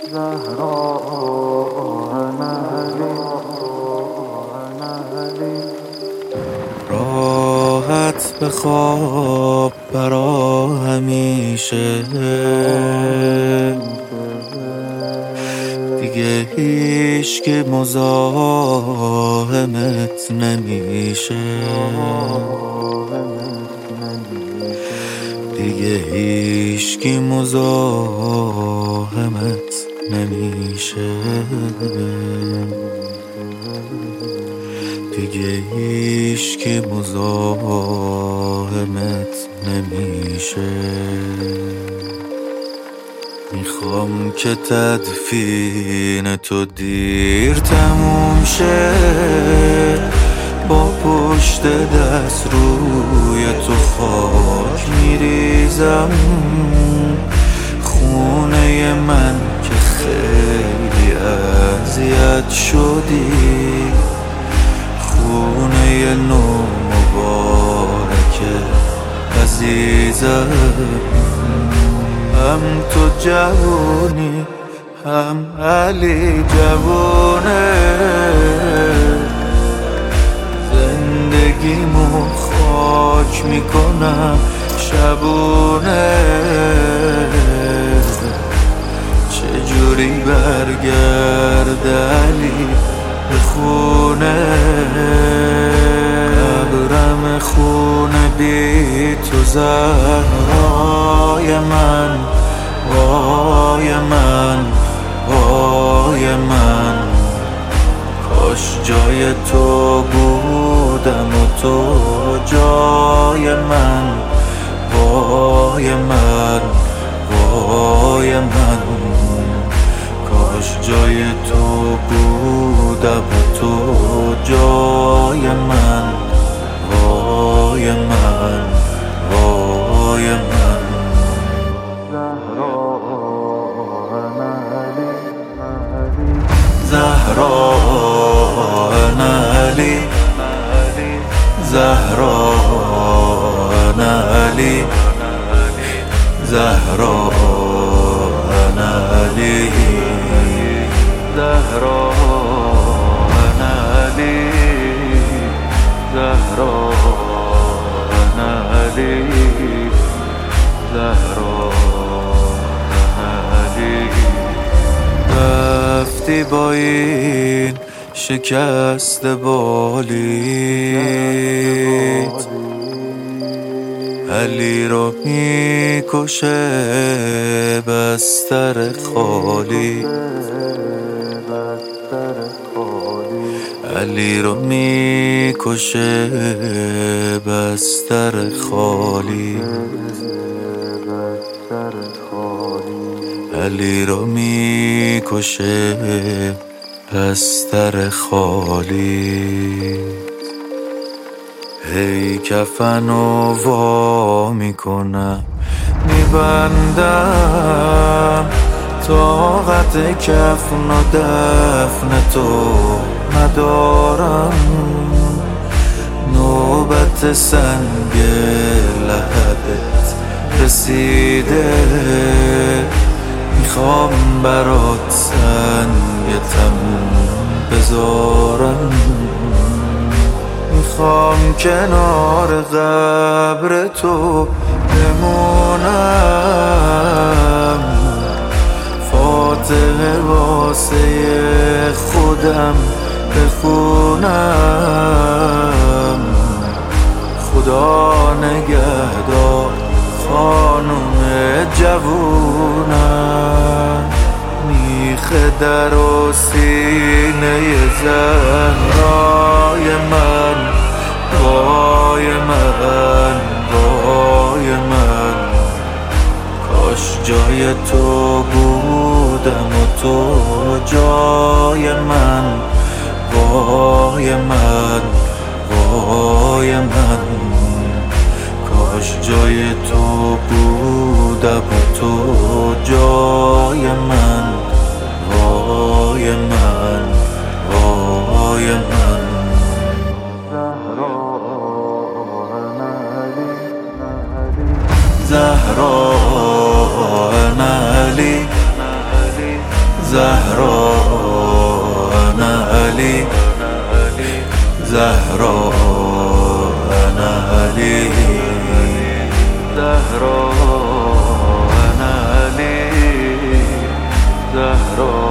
راحت بخواب برا همیشه، دیگه هیچ که مزاحمت نمیشه، دیگه هیچ که مزاحمت نمیشه، دیگه هیچ که مزاحمت نمیشه. میخوام که تدفین تو دیر تموم شه، با پشت دست روی تو خاک میریزم، خونه من که خیلی اذیت شدی، خونه نو مبارکه عزیزم. هم تو جوونی هم علی جوونه، زندگیمو خاک میکنم شبونه، چجوری برگرد علی به خونه، قبرم خونه بی تو زهرای من، وای من، وای من، کاش جای تو بودم و تو جای من، وای من، وای من، کاش جای تو بودم و تو جای من، وای من، وای من. زهرا انا علی، زهرا انا علی، زهرا انا علی، زهرا انا علی، زهرا انا علی، زهرا انا علی. رفتی با این شکست بالیت، علی رو میکشه بستر خالی، علی رو میکشه بستر خالی، علی رو میکشه بستر خالی. هی کفنو وا میکنم میبندم، طاقت کفن و دفن تو ندارم، نوبت سنگ لحدت رسیده، میخوام برات سنگ تموم بذارم، میخوام کنار قبر تو بمونم، فاتحه واسه خودم بخونم، خدا نگهدار خانم جوونم، میخه در و سینه زهرای من، وای من، وای من، کاش جای تو بودم و تو جای من، وای من، وای من، کاش جای تو بودم و تو جای من، وای من، وای من. زهرا انا علی، زهرا أنا علي زهرا أنا علي زهرا أنا علي زهرا